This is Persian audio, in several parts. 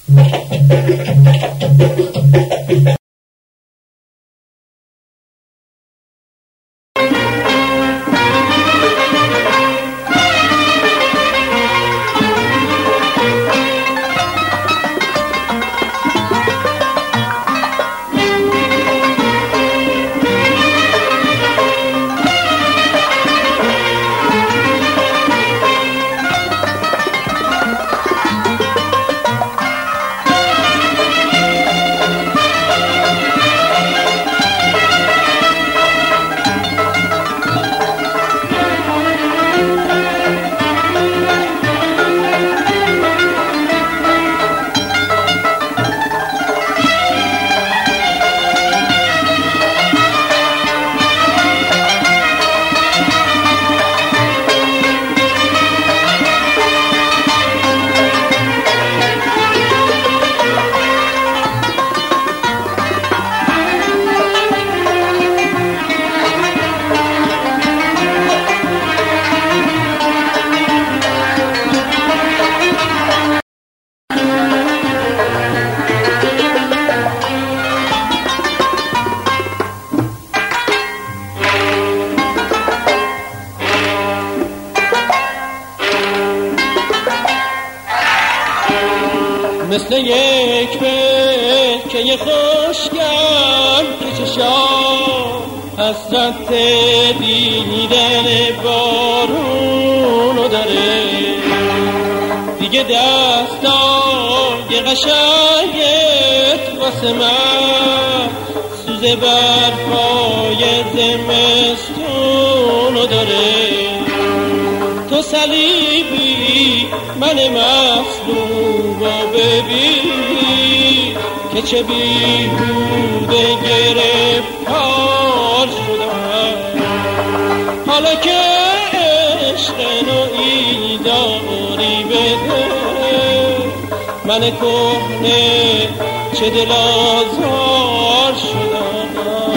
مثل یک بلکه خوشگل که چشام حسرت دیدن بارونو داره، دیگه دستای قشنگت واسه من سوز برفای زمستونو داره. تو صلیبی من مصلوبا ببین که چه بیهوده گرفتار شدم. حالا که عشق نوعی داری بده، من کهنه چه دل آزار شدم.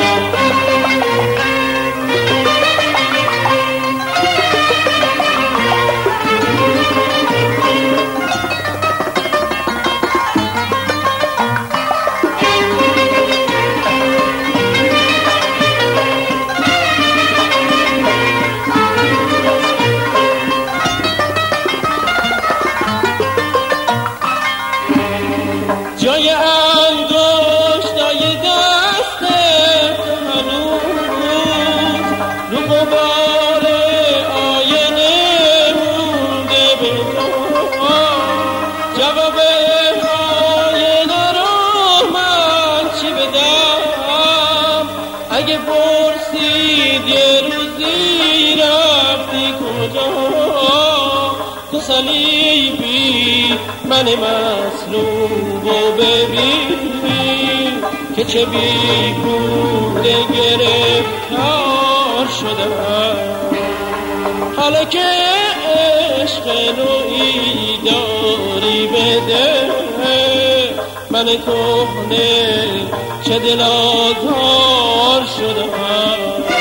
جای انگشتای دستت هنوز رو غبار آینه مونده بدم. جواب آینه رو من چی بدم؟ اگه پرسید یه روزی رفتی کجا، تو صلیبی من مصلوبو ببین که چه بیهوده گرفتار شدم. حالا که عشق نوعی داری بده، من کهنه چه دل آزار شدم.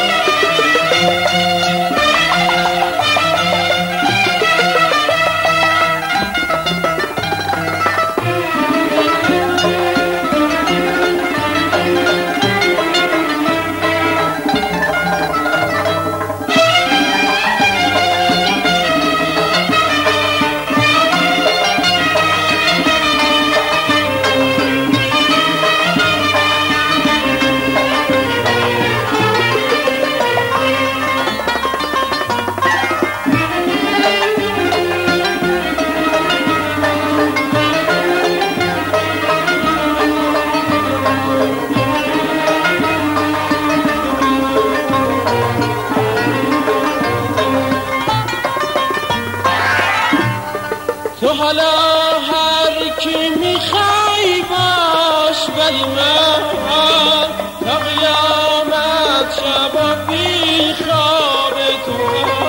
تو حالا هر کی میخوای باش، ولی من تا قیامت شبا بی خواب تو.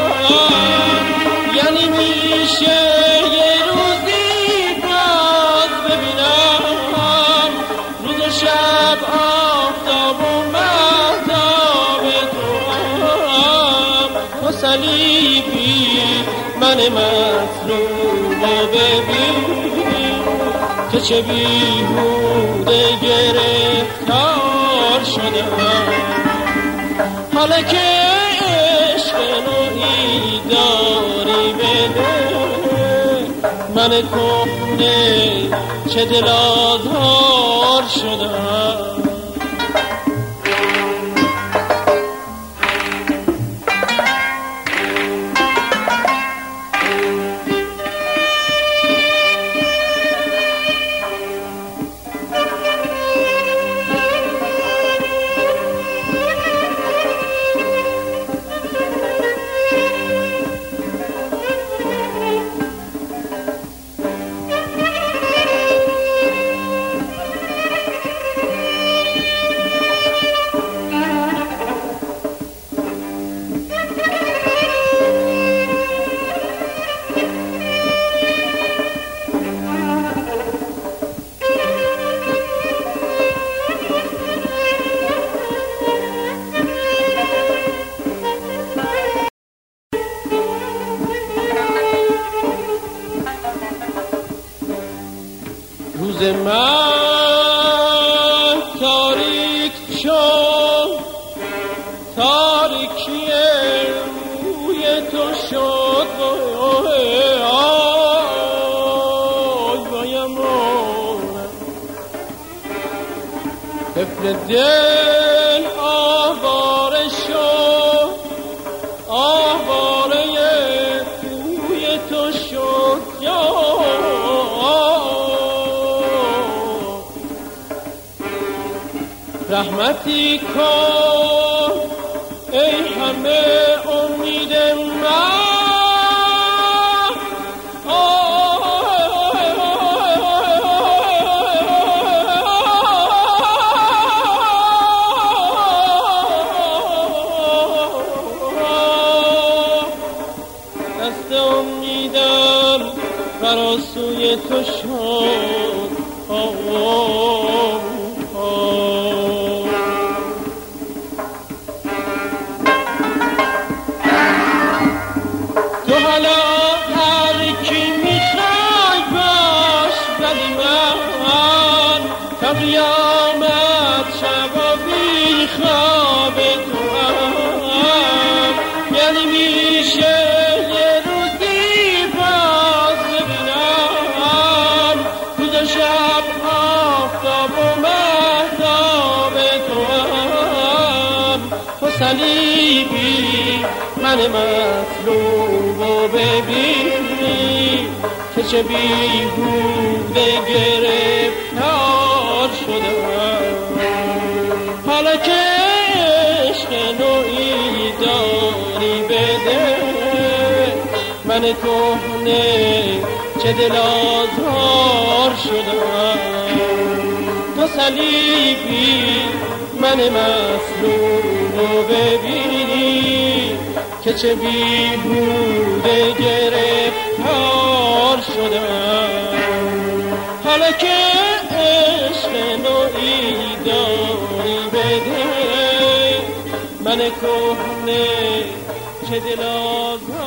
یعنی میشه یه روزی باز ببینم روز و شب آفتاب و مهتاب تو. تو صلیبی من مظلوم و ببین که چه بیهوده گرفتار شدم. حالا که عشق نوعی داری بده، من کهنه چه دل آزار شدم. روز من تاریک شد، تاریکی روی تو شد. آی بایمونم طفل دل آواره شد، آواره روی تو شد. رحمتی کن ای همه امید من، دست امیدم فراسوی تو شد. قیامت شب و بی خواب تو هم، یعنی میشه یه روزی باز ببینم روز و شب آفتاب و مهتاب تو هم. تو صلیبی من مطلوب و ببینی که چه بیهوده گرفتار شدم. حالا که عشق نوعی داری بده، من کهنه چه دل آزار شدم. تو صلیبی من مظلوم رو ببینی که چه بیهوده گرفتار شدم. حالا که عشق نوعی داری بده، من کهنه چه دل آزار